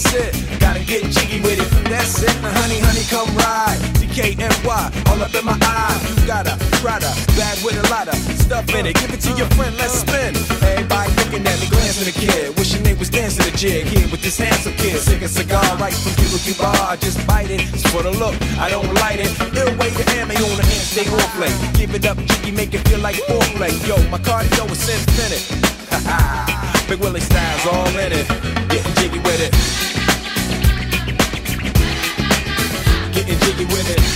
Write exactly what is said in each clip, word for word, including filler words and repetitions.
that's it. Gotta get jiggy with it. That's it. Now, honey, honey, come ride. D K N Y, all up in my eye. You got a Prada bag with a lot of stuff in it. Give it to your friend, let's spin. Everybody looking at me, glancing at the kid. Wishing they was dancing a jig here with this handsome kid. Sick a cigar right from Cuba Cuba. I just bite it. It's for the look, I don't light it. Ill way to ammo on the hand, stay on play. Give it up, jiggy, make it feel like foreplay. Yo, my cardio is infinite. Ha ha. Big Willie style's all in it. Getting jiggy with it. Getting jiggy with it.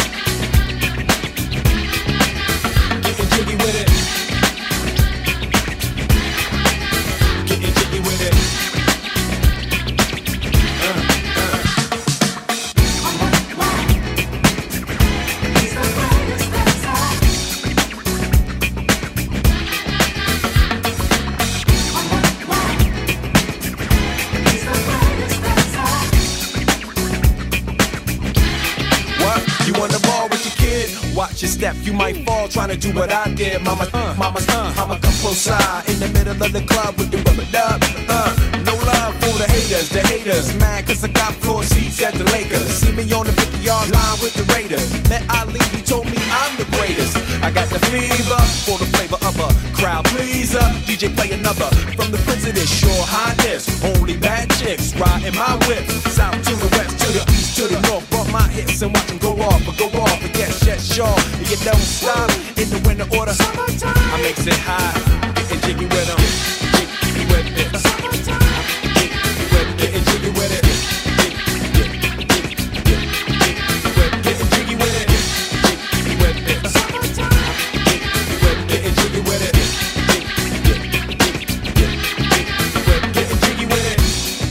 Getting jiggy with it. Getting jiggy with it. Uh, uh. He's the greatest dancer. He's the greatest dancer. What? You on the ball with your kid? Watch your step, you might fall trying to do what I did. Mama, uh, mama, uh, I'ma come close side in the middle of the club with the rubber dub. Uh, no love for the haters, the haters. Mad cause I got floor seats at the Lakers. See me on the fifty yard line with the Raiders. Met Ali, he told me I'm the greatest. I got the fever for the flavor of a crowd pleaser. D J play another from the Prince of this sure highness. Only bad chicks riding my whip. South to the west, to the east, to the north. Bump my hips and watch them go off, but go off, but yes, yes, sure. And you don't stop in the winter order. Summertime. I makes it high, getting jiggy with them. Jiggy with it. Summertime. Jiggy with it, getting jiggy with it. Getting jiggy with it. Jiggy with it. Summertime. Jiggy with it, getting jiggy with it. Getting jiggy with it.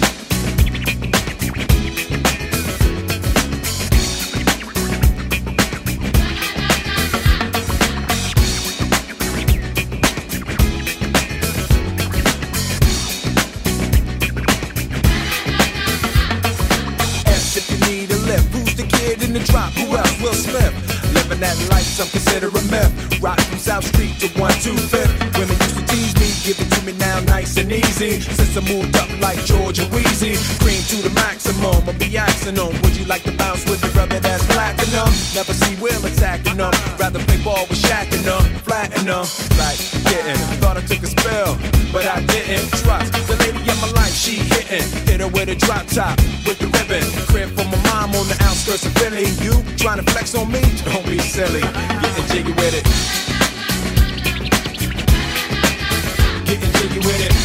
If you need a lift, who's the kid in the drop? Who else? Will Smith. Living that life, some consider a myth. Rock from South Street to one two fifth. Women used to tease me, give it to me now nice and easy. Since I moved up like George and Wheezy, cream to the maximum, I'll be axing them. Would you like to bounce with the brother that's platinum? Never see Will attacking them. Rather play ball with Shaq and them, flatten them. Like getting, thought I took a spell, but I didn't. Trust the lady in my life, she hitting. Hit her with a drop top, with the ribbon. Crib for my mom on the outskirts of Philly. You trying to flex on me? Don't be silly. Getting jiggy with it. Getting jiggy with it.